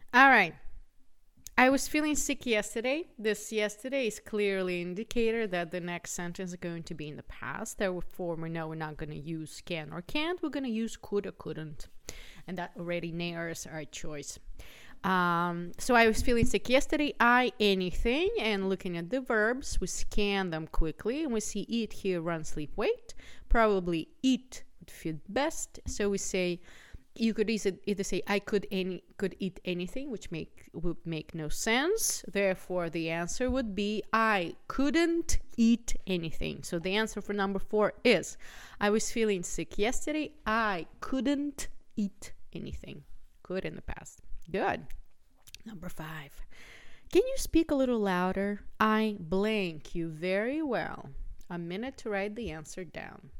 All right. I was feeling sick yesterday. This yesterday is clearly an indicator that the next sentence is going to be in the past. Therefore, we know we're not going to use can or can't. We're going to use could or couldn't. And that already narrows our choice. So I was feeling sick yesterday. I anything. And looking at the verbs, we scan them quickly. And we see eat, hear, run, sleep, wait. Probably eat would fit best. So we say... You could either say I could eat anything, which would make no sense. Therefore, the answer would be I couldn't eat anything. So the answer for number 4 is I was feeling sick yesterday. I couldn't eat anything. Could in the past. Good. Number 5. Can you speak a little louder? I blank you very well. A minute to write the answer down.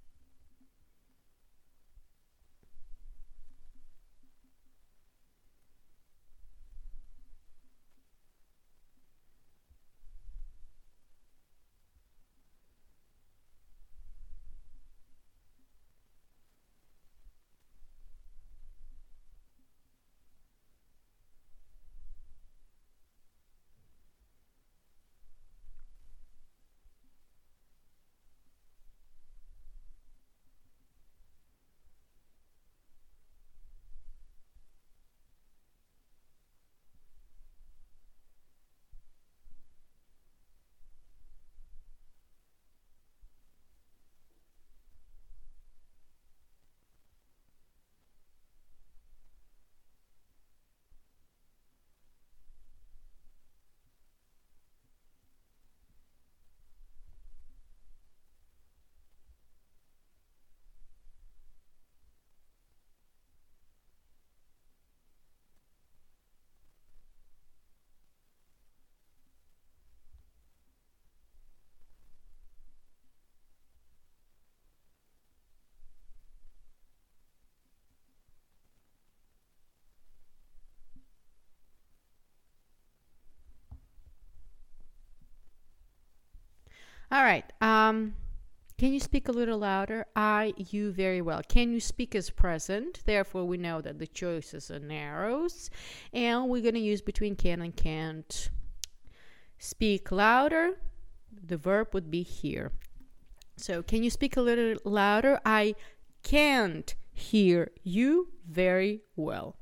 All right. Can you speak a little louder? I, you, very well. Can you speak is present. Therefore, we know that the choices are narrows. And we're going to use between can and can't. Speak louder. The verb would be hear. So, can you speak a little louder? I can't hear you very well.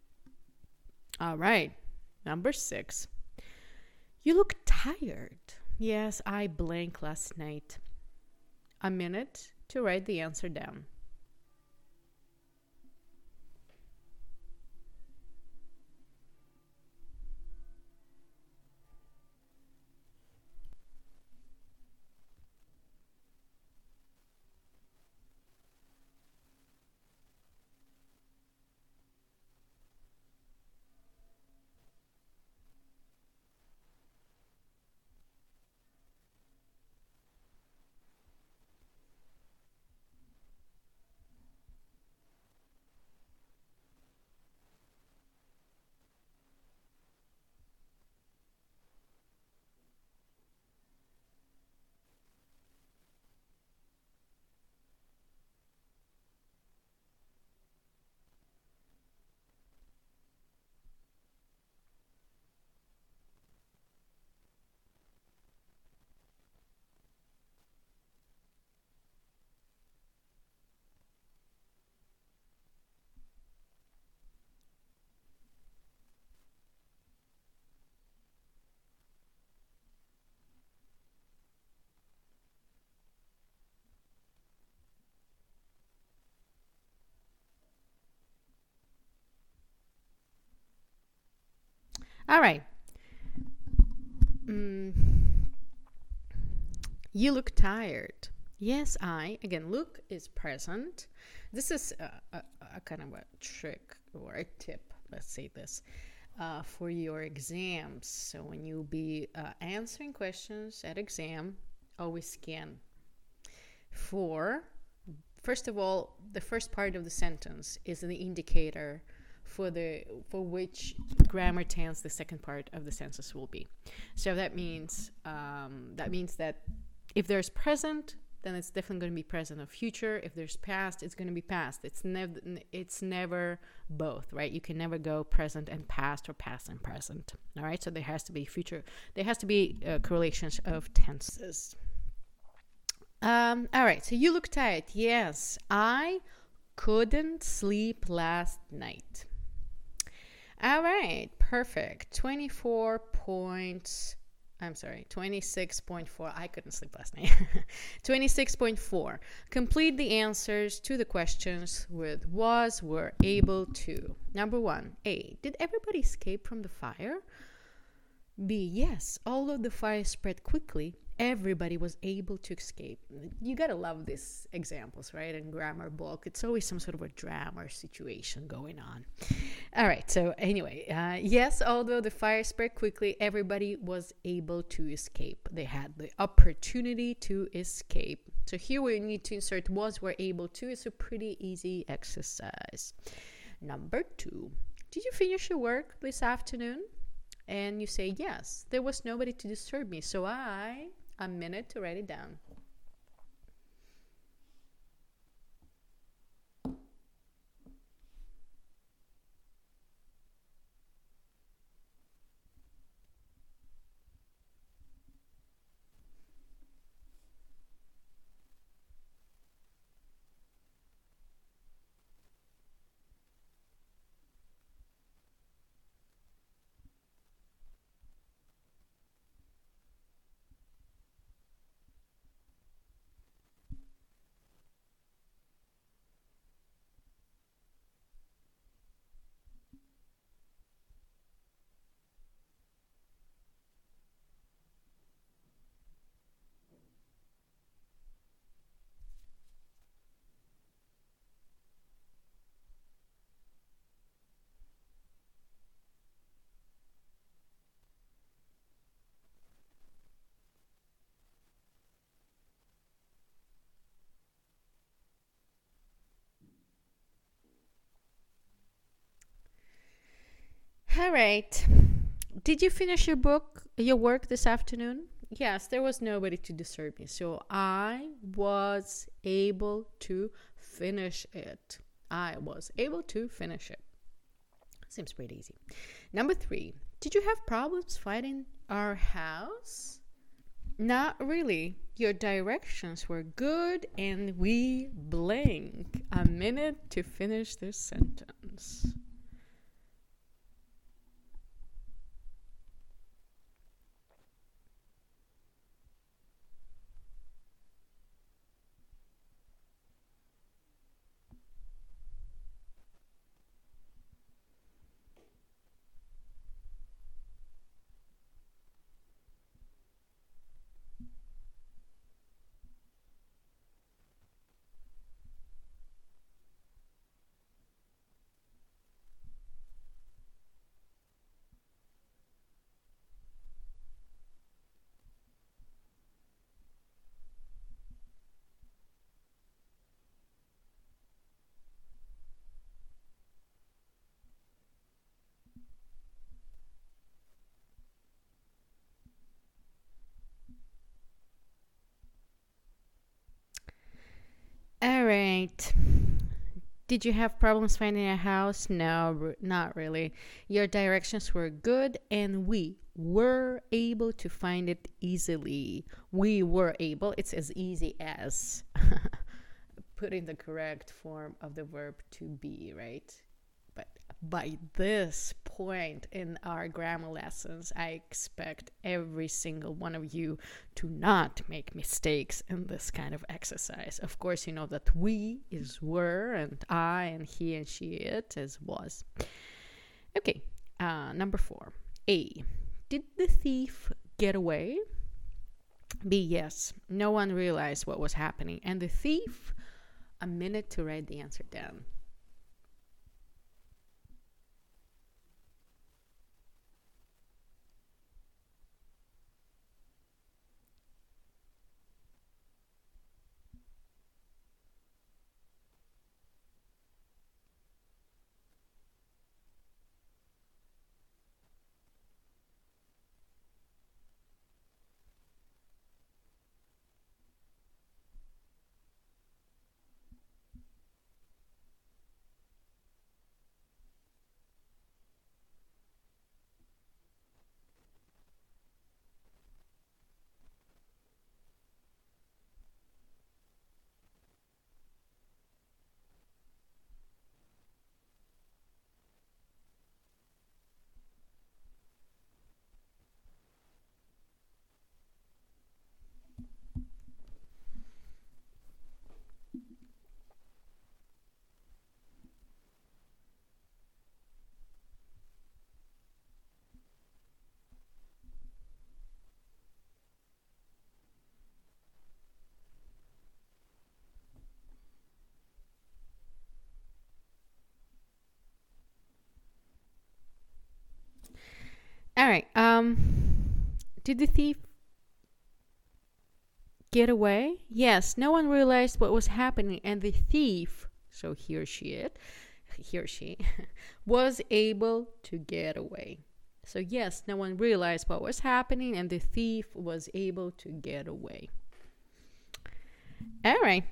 All right. Number 6. You look tired. Yes, I blanked last night. A minute to write the answer down. All right. You look tired. Yes, I. Again, look is present. This is a kind of a trick or a tip, let's say this, for your exams. So when you be answering questions at exam, always scan. First of all, the first part of the sentence is the indicator for which grammar tense the second part of the sentence will be. So that means that if there's present, then it's definitely going to be present or future. If there's past, it's going to be past. It's never both, right? You can never go present and past or past and present. All right, so there has to be future. There has to be correlations of tenses. All right, so you look tired. Yes, I couldn't sleep last night. All right, perfect. 26.4. I couldn't sleep last night. 26.4. Complete the answers to the questions with was, were, able to. Number 1, A. Did everybody escape from the fire? B. Yes, although the fire spread quickly, everybody was able to escape. You gotta love these examples, right? In grammar book, it's always some sort of a drama or situation going on. All right, so anyway, yes, although the fire spread quickly, everybody was able to escape. They had the opportunity to escape. So here we need to insert was, were, able to. It's a pretty easy exercise. Number 2, did you finish your work this afternoon? And you say, yes, there was nobody to disturb me, so a minute to write it down. All right. Did you finish your work this afternoon? Yes, there was nobody to disturb me, so I was able to finish it. I was able to finish it. Seems pretty easy. Number 3, did you have problems finding our house? Not really. Your directions were good and we blank. A minute to finish this sentence. All right. Did you have problems finding a house? No, not really. Your directions were good and we were able to find it easily. We were able, it's as easy as putting the correct form of the verb to be, right? But by this point in our grammar lessons, I expect every single one of you to not make mistakes in this kind of exercise. Of course, you know that we is were, and I, and he, and she, it is was. Okay, number 4. A. Did the thief get away? B. Yes. No one realized what was happening. And the thief, a minute to write the answer down. Did the thief get away? Yes, no one realized what was happening, and the thief, so he or she was able to get away. So yes, no one realized what was happening, and the thief was able to get away. All right,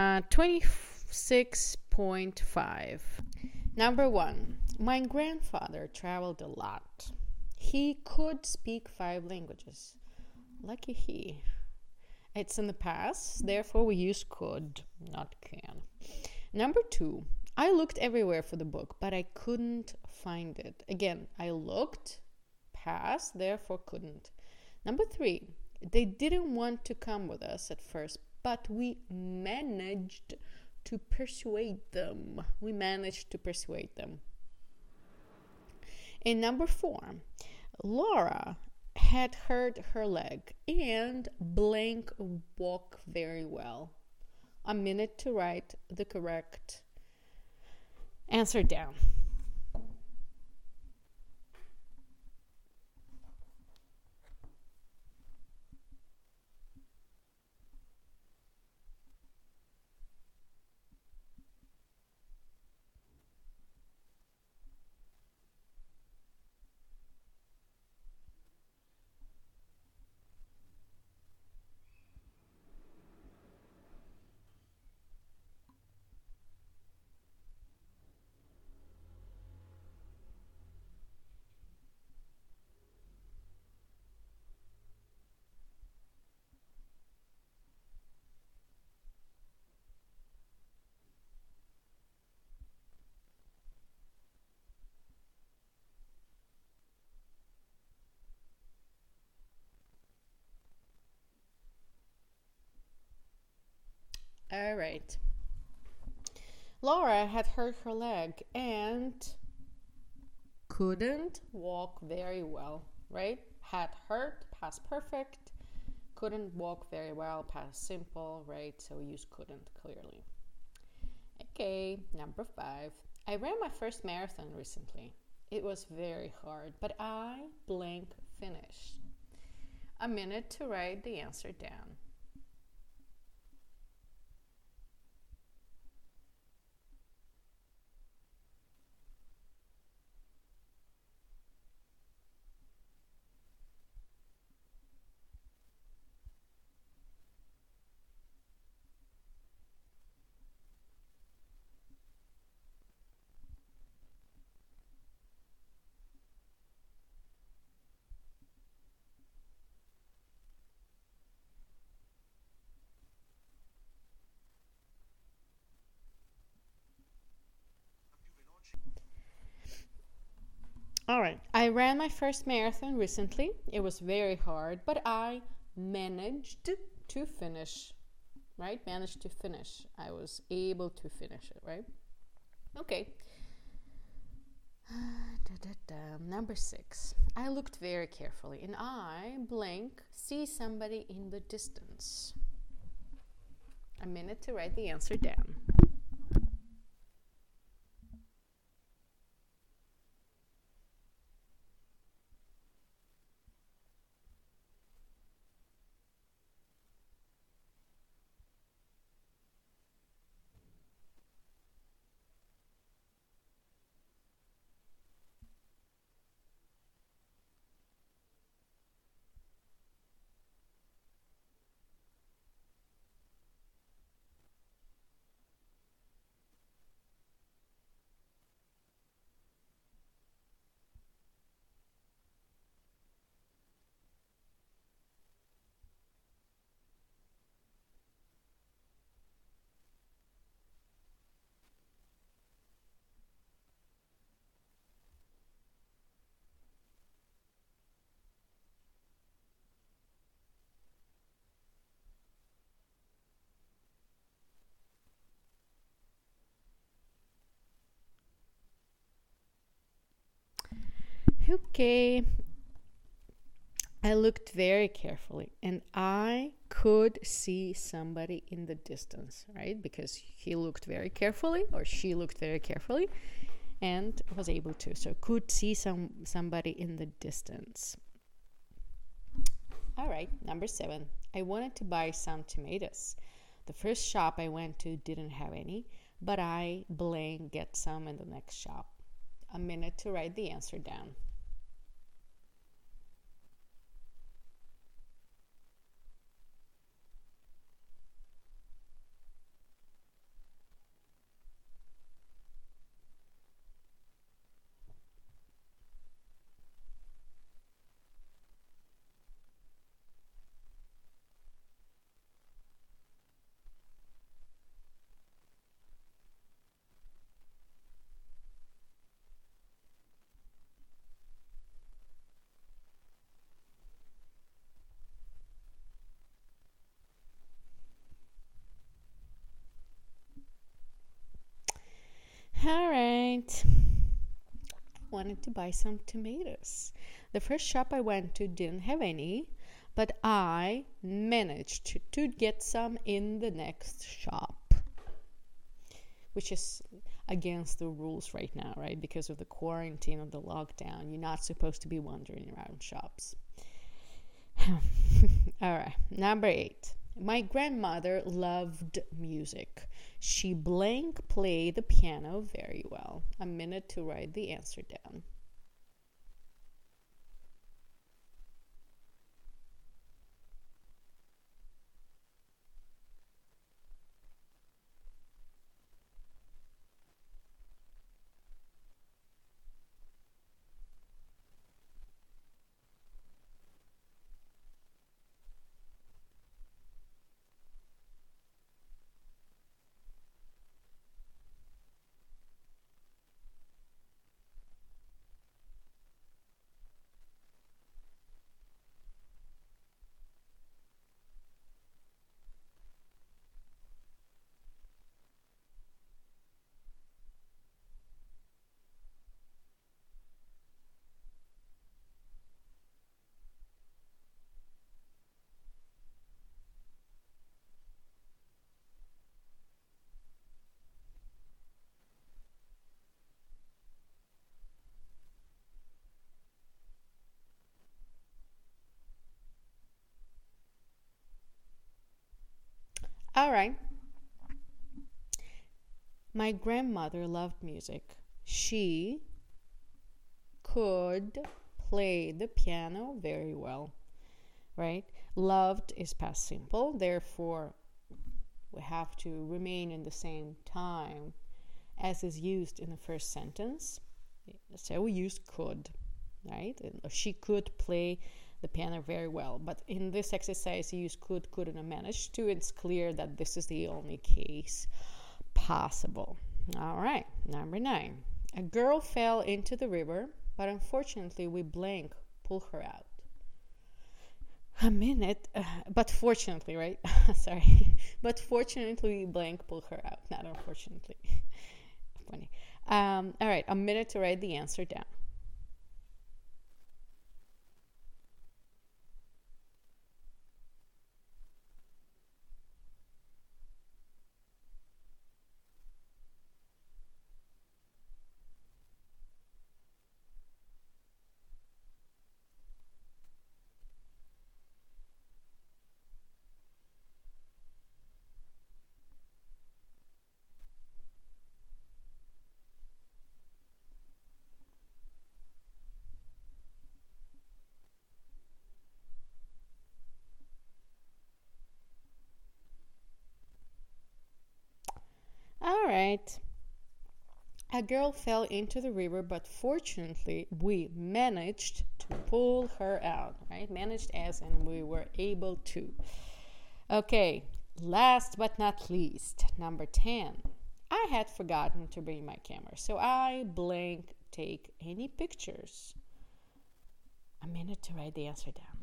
26.5. Number 1. My grandfather traveled a lot. He could speak 5 languages. Lucky he. It's in the past, therefore we use could, not can. Number 2. I looked everywhere for the book, but I couldn't find it. Again, I looked, past, therefore couldn't. Number 3. They didn't want to come with us at first, but we managed to persuade them. And number 4. Laura had hurt her leg and blank walk very well. A minute to write the correct answer down. All right. Laura had hurt her leg and couldn't walk very well, right? Had hurt, past perfect. Couldn't walk very well, past simple, right? So we use couldn't clearly. Okay, number 5. I ran my first marathon recently. It was very hard, but I blank finished. A minute to write the answer down. All right. I ran my first marathon recently. It was very hard, but I managed to finish, right? Managed to finish. I was able to finish it, right? Okay. Number 6. I looked very carefully and I blank see somebody in the distance. A minute to write the answer down. Okay. I looked very carefully and I could see somebody in the distance, right? Because he looked very carefully or she looked very carefully and was able to. So could see somebody in the distance. All right, number 7. I wanted to buy some tomatoes. The first shop I went to didn't have any, but I blank get some in the next shop. A minute to write the answer down. All right. Wanted to buy some tomatoes. The first shop I went to didn't have any, but I managed to get some in the next shop, which is against the rules right now, right? Because of the quarantine, of the lockdown, you're not supposed to be wandering around shops. All right, number 8. My grandmother loved music. She blank played the piano very well. A minute to write the answer down. All right. My grandmother loved music. She could play the piano very well, right? Loved is past simple, therefore we have to remain in the same time as is used in the first sentence. So we use could, right? She could play the piano very well. But in this exercise, you use could, couldn't, and managed to. It's clear that this is the only case possible. All right, number 9. A girl fell into the river, but unfortunately, we blank pull her out. A minute, but fortunately, right? Sorry. But fortunately, blank pull her out, not unfortunately. Funny. All right, a minute to write the answer down. All right. A girl fell into the river, but fortunately, we managed to pull her out, right? Managed as in we were able to. Okay, last but not least, number 10. I had forgotten to bring my camera, so I blank take any pictures. A minute to write the answer down.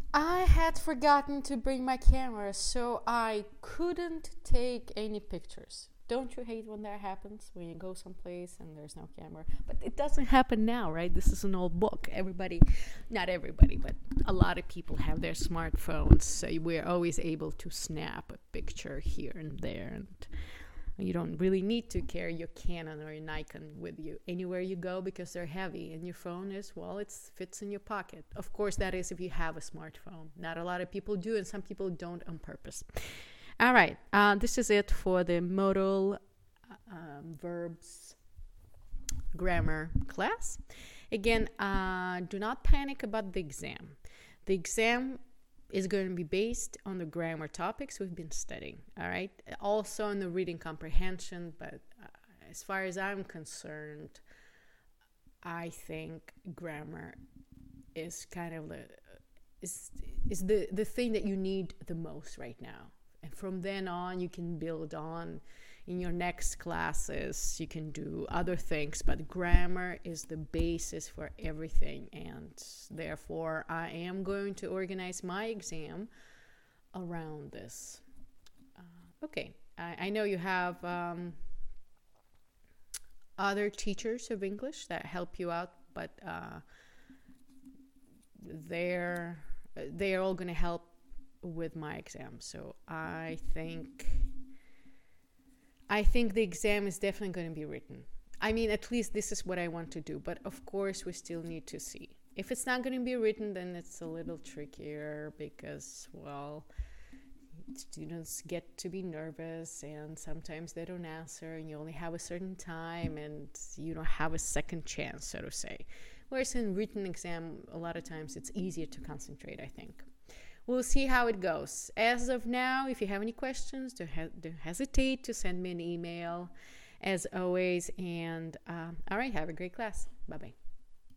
I had forgotten to bring my camera, so I couldn't take any pictures. Don't you hate when that happens? When you go someplace and there's no camera? But it doesn't happen now, right? This is an old book. Everybody, not everybody, but a lot of people have their smartphones. So we're always able to snap a picture here and there. And you don't really need to carry your Canon or your Nikon with you anywhere you go because they're heavy. And your phone is, well, it fits in your pocket. Of course, that is if you have a smartphone. Not a lot of people do, and some people don't on purpose. All right, this is it for the modal verbs grammar class. Again, do not panic about the exam. The exam is going to be based on the grammar topics we've been studying, all right? Also on the reading comprehension, but as far as I'm concerned, I think grammar is kind of the thing that you need the most right now. And from then on, you can build on in your next classes. You can do other things, but grammar is the basis for everything. And therefore, I am going to organize my exam around this. Okay, I know you have other teachers of English that help you out, but they're all going to help with my exam. So I think the exam is definitely going to be written. I mean, at least this is what I want to do. But of course, we still need to see. If it's not going to be written, then it's a little trickier because, well, students get to be nervous and sometimes they don't answer and you only have a certain time and you don't have a second chance, so to say. Whereas in written exam, a lot of times it's easier to concentrate, I think. We'll see how it goes. As of now, if you have any questions, don't hesitate to send me an email, as always. And all right, have a great class. Bye-bye.